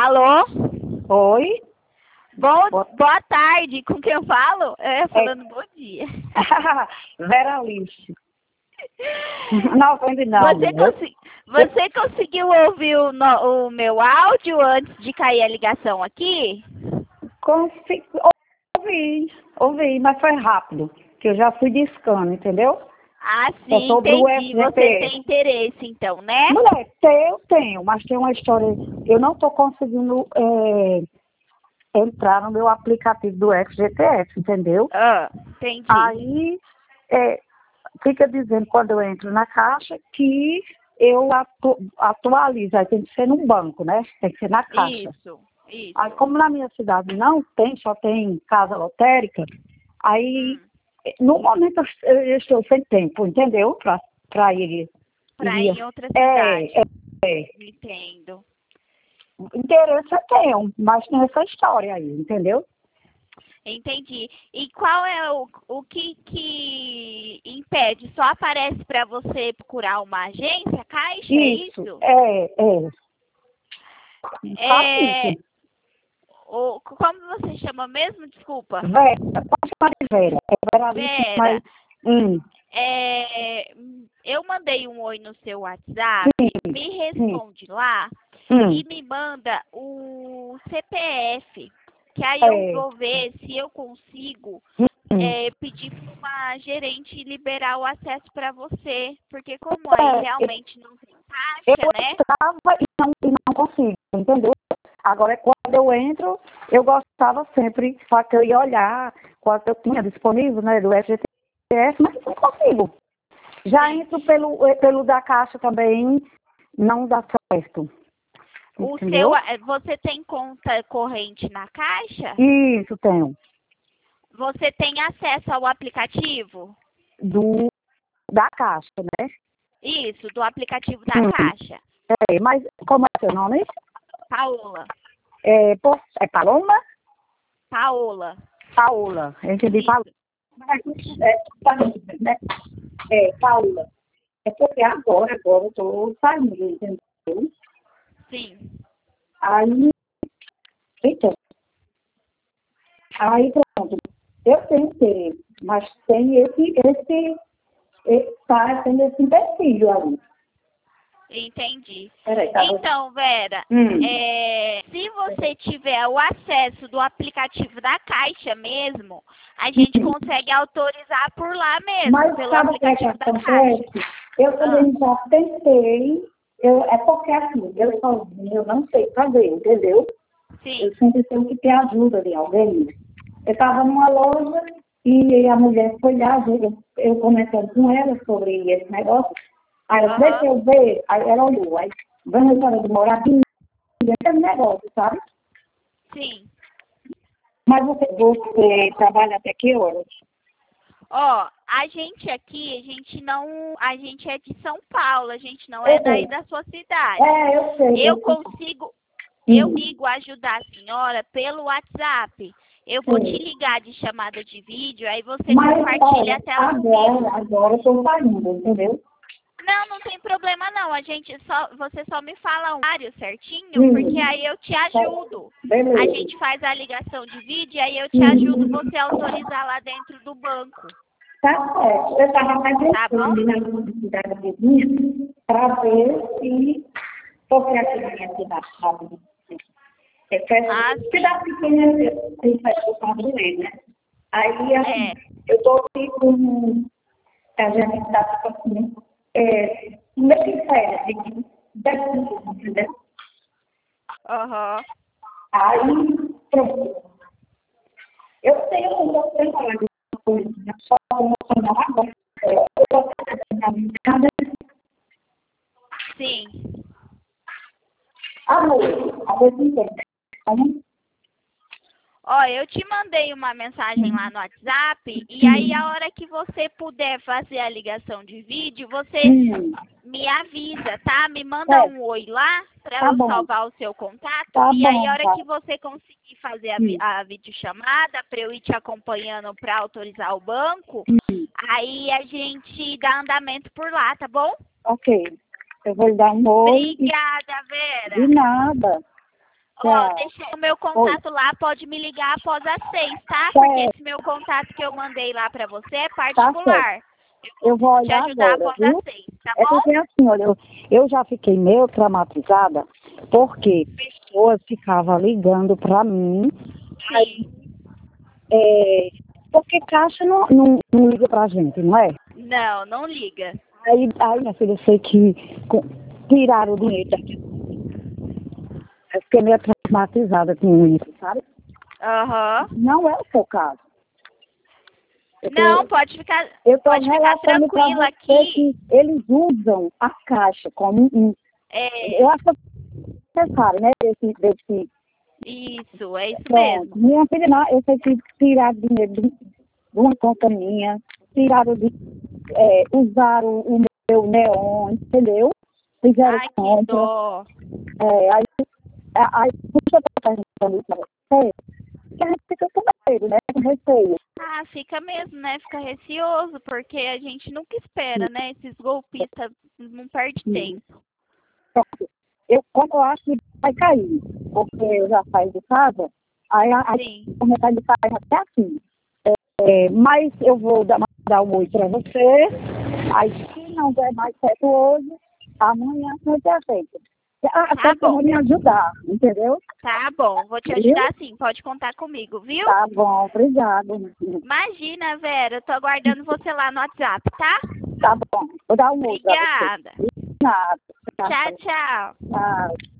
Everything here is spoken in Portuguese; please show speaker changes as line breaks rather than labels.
Alô?
Oi?
Boa tarde, com quem eu falo? Falando bom dia.
Vera Alice. Não, não.
Você conseguiu ouvir o meu áudio antes de cair a ligação aqui?
Ouvi, mas foi rápido, que eu já fui discando, entendeu?
Ah, sim, entendi. Você tem interesse, então, né?
Mulher, eu tenho, mas tem uma história. Eu não estou conseguindo entrar no meu aplicativo do FGTS, entendeu?
Ah, entendi.
Aí fica dizendo quando eu entro na caixa que eu atualizo, aí tem que ser no banco, né? Tem que ser na caixa.
Isso.
Aí como na minha cidade não tem, só tem casa lotérica, aí no momento eu estou sem tempo, entendeu? Para ir.
Para ir em outra cidade. Entendo.
Interesse eu tenho, mas tem essa história aí, entendeu?
Entendi. E qual é o que impede? Só aparece para você procurar uma agência, Caixa,
Isso,
é isso? Como você chama mesmo? Desculpa.
Vera, pode chamar de Vera.
Vera,
mas,
eu mandei um oi no seu WhatsApp, me responde lá e me manda o CPF, que aí eu vou ver se eu consigo pedir para uma gerente liberar o acesso para você, porque como aí realmente não tem taxa, né?
Eu entrava e não consigo, entendeu? Agora, quando eu entro, eu gostava sempre, só que eu ia olhar quanto eu tinha disponível, né, do FGTS, mas não consigo. Já entro pelo da Caixa também, não dá certo. Entendeu?
Você tem conta corrente na Caixa?
Isso, tenho.
Você tem acesso ao aplicativo?
Da Caixa, né?
Isso, do aplicativo da Caixa.
Mas como é seu nome?
Paola.
É Paloma?
Paola.
Paola, eu entendi Paola. Paola. É porque agora eu estou saindo, entendeu?
Sim.
Aí pronto, eu tenho interesse, mas tem esse empecilho aí.
Entendi.
Peraí,
então, Vera, se você tiver o acesso do aplicativo da Caixa mesmo, a gente consegue autorizar por lá mesmo,
mas
pelo
sabe
aplicativo
que
da
acontece?
Caixa.
Eu também já tentei, é porque assim, eu sozinha, eu não sei fazer, entendeu?
Sim.
Eu sempre tenho que ter ajuda de alguém. Eu estava numa loja e a mulher foi lá, eu comentando com ela sobre esse negócio. Aí ela, deixa eu ver, aí ela olhou, aí vamos para demorar aquele negócio, sabe?
Sim.
Mas você trabalha até que horas?
A gente aqui, a gente é de São Paulo, a gente não é daí da sua cidade.
Eu sei.
Eu consigo ajudar a senhora pelo WhatsApp. Eu vou te ligar de chamada de vídeo, aí você compartilha a tela comigo.
Agora eu estou saindo, entendeu?
Não tem problema não. Você só me fala o horário certinho, porque aí eu te ajudo.
Beleza.
A gente faz a ligação de vídeo e aí eu te ajudo você a autorizar lá dentro do banco.
Tá certo. Eu estava mais pensando na universidade vizinha para ver se porque aqui na minha cidade, sabe? Cidade pequena tem festa do padroeiro, né? Aí assim, eu estou aqui com a gente está assim, meio que férias, de 10 minutos, entendeu? Aí, pronto. Eu tenho um trabalho de coisa, só emocional agora. Eu vou fazer na minha casa.
Sim.
Amor, entende?
Eu te mandei uma mensagem lá no WhatsApp e aí a hora que você puder fazer a ligação de vídeo, você me avisa, tá? Me manda um oi lá para eu salvar o seu contato. Aí a hora que você conseguir fazer a videochamada para eu ir te acompanhando para autorizar o banco, aí a gente dá andamento por lá, tá bom?
Ok. Eu vou lhe dar um oi.
Obrigada, Vera.
De nada.
Ó, deixei o meu contato lá, pode me ligar após as 6, tá? Porque esse meu contato que eu mandei lá pra você é particular.
Eu vou
Te
olhar
ajudar
agora,
após
viu?
as 6, tá
É
bom?
porque assim, olha, eu já fiquei meio traumatizada porque pessoas ficavam ligando pra mim.
Sim.
É, porque Caixa não liga pra gente, não é?
Não, não liga.
Aí, minha filha, eu sei que tiraram o dinheiro daqui. Eu fiquei meio traumatizada com isso, sabe?
Aham.
Não é o seu caso.
Não, pode ficar
Estou
tranquila
relatando para você
aqui.
que eles usam a Caixa como um...
É,
Eu acho que você sabe, né?
isso, é isso
Pronto.
mesmo.
Minha filha, não, eu sei que tiraram dinheiro de uma conta minha, usaram o meu neon, entendeu? Fizeram
Ai, que
compra.
dó.
Aí, por que eu estou perguntando isso para você? Porque a gente fica com medo, né? Com receio.
Ah, fica mesmo, né? Fica receoso, porque a gente nunca espera, né? Esses golpistas não perdem tempo.
Quando eu acho que vai cair, porque eu já saí de casa,
Sim.
a metade de casa até aqui. Mas eu vou mandar um oi para você. Aí, se não der mais certo hoje, amanhã não tem feito.
Tá
Até que eu vou
bom.
me ajudar, entendeu?
Tá bom, vou te
Viu?
ajudar sim, pode contar comigo, viu?
Tá bom, obrigado.
Imagina, Vera, eu tô aguardando você lá no WhatsApp, tá?
Tá bom, vou dar um oi para você.
Obrigada.
Nada.
Tchau, tchau.
Tchau.